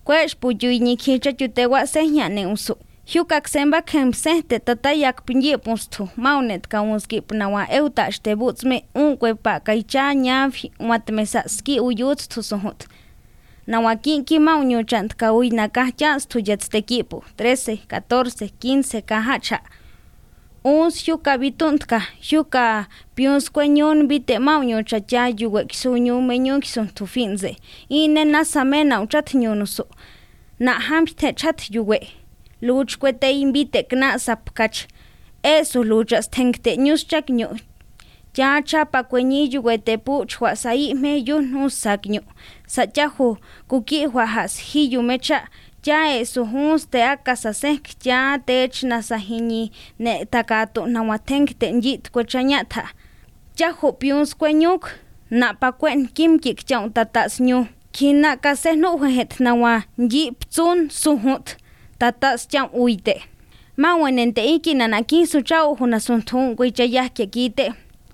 Kwesh puyuini kicha chutewa sehñane unsu. Hyukak semba kemsehte tatayak pinye postu. Maunet kaunski pnawa eutash te butsme unkwepa kaicha ñavi matmesaski uyut tusuhut. Nawakinki maunyo chant kaui nakahchas tuyats tequipo 13, 14, 15 kahacha. Uns hyuka bituntka, hyuka piunsqueñon bite maunyo chacha yuwek sunyu menyo kisun tufinze. Ine nasamena uchat nyunusu. Na hampte chat yuwe. Luch kwete invite kna sapkach. Eso luchas tenkte nyuschak nyu. Ya chapa kwenyi yuwete puchwa sai me yun saknyu. Sachahu kuki wahas hiyu mecha. Ya eso huns te akasasenk ya tech nasahini ne takato nawatenkte njit kwechanyata. Ya hopiuns kwenyuk na pakwen kimkik chaun tatas nyu. Kina kasehnu het nawa njip tsun suhut. Tatas cham uite. Mawanente iki nanaki suchao hunasuntun kwichayahke kite.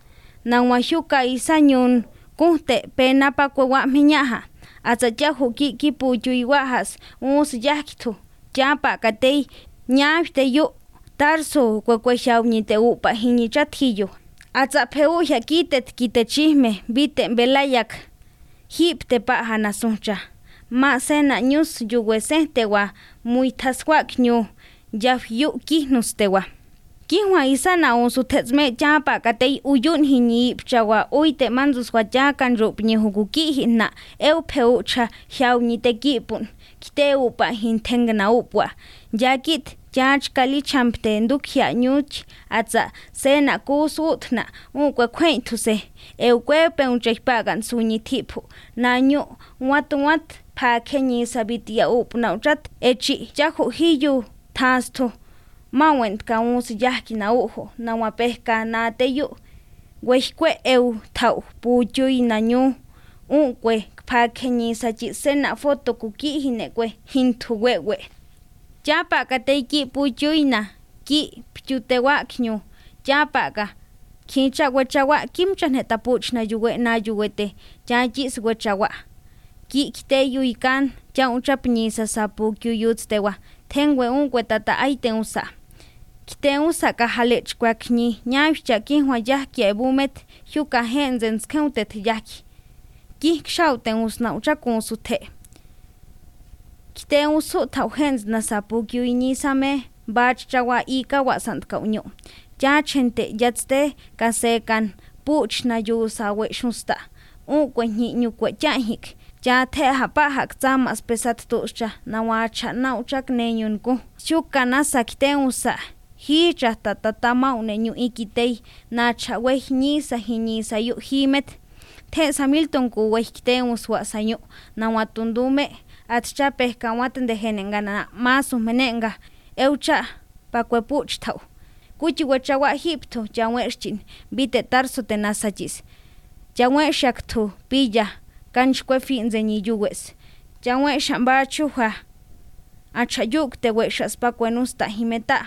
Nawahuka isanyun kunte penapa kwewa minyaha. Atsachahu ki puyuiwahas uns yahkitu. Chapa katei ñavte yu tarso kwekwexawnite upa hinichathiyo. Atsapeu yakitet kitechisme bite belayak. Hipte paja nasuncha. Ma sena nyus yuwesehtewa muy taswak nyu yaf yu kihnustewa. Kihwa isana unsu tetsme chapa katei uyun hini pchawa uite manzus wajakan rupni hukuki na eupeucha hiawnite kipun. Kite upa hintengna upwa. Yakit yach kali champte ndukya nyuch atza sena kusutna unkwe kwentuse. Eukwepe unchekpagan sunyi tipu. Nanyu wat pa kenyi sabitia upna uchat echi yahu hiyu tastu. Mawent ka uns yahki na uho na wapehka na teyu. Wehkwe tau puyui na nyu. Unkwe pa kenyi sachi sena foto kuki hinekwe hintu wewe. Chapa ka teiki puyui na ki pchutewa knyu. Chapa ka kincha wechawa kimchan hetapuch na yuwete. Chachis wechawa. Ki kiteyu ikan cha unchapnisa sapu kyuyutstewa. Tengwe unkwe tata aite unsa. Kite unsa ka halech kwakni nyavcha kinhwa yahki ebumet hyuka henzen skeutet yahki. Ki kshauten usna uchakunsute. Kite unsu tau henz na sapu kyuinisame bach chawa ika wasant kaunyo. Chachente yatste kasekan puch na yusa wechunsta. Unkwe nyukwe chahik. Ya te hapahak tsamas pesat tucha na wacha na uchak nenyunku. Shuka nasa kite unsa. Hicha tatatama unenyu ikitei na chawe hinisa yu himet. Te samilton ku wehkite unswa sanyu na watundume atchape kawaten de henengana masu menenga. Eucha pakwepuch tau. Kuchi wechawa hipto jawechin bite tarso te nasachis. Jaweshaktu pilla. Kanchkwe finze ni yuwes. Janwe shamba chuha. Achayuk te weshas pakwenusta himeta.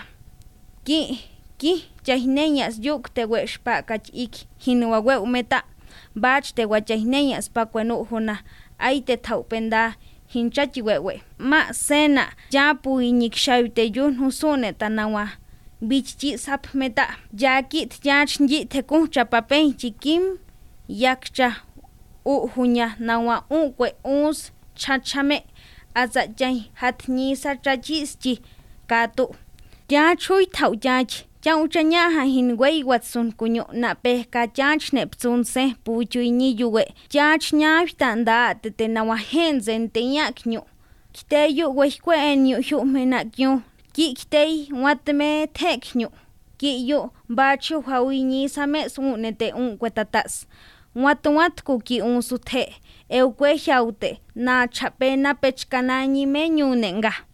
Ki jahineñas yuk te wesh pakach ik hinuawe umeta. Bach te wajahineñas pakwenuhuna. Aite taupenda hinchachi wewe. Ma sena japu inikshayute yun husune tanawa. Bichchi sap meta. Yakit yach njite kuncha papen chikim. Yakcha uhunya nawa unkwe uns chachame aza jai hatnisa chachischi katu. Ya chui tau yach, ya uchanya ha hinwei watsun kunyo na pehka yach neptsun se puchui ni yuwe. Yach nyavtanda tete nawa henzen te yaknyo. Kite yu wehkwe enyo yu menakyo. Ki kitei watme teknyo. Ki yu bachu hawini same sunete unkwe tatas. Wat kuki unsute, eukwe jaute, na chapena pechkanani menyunenga.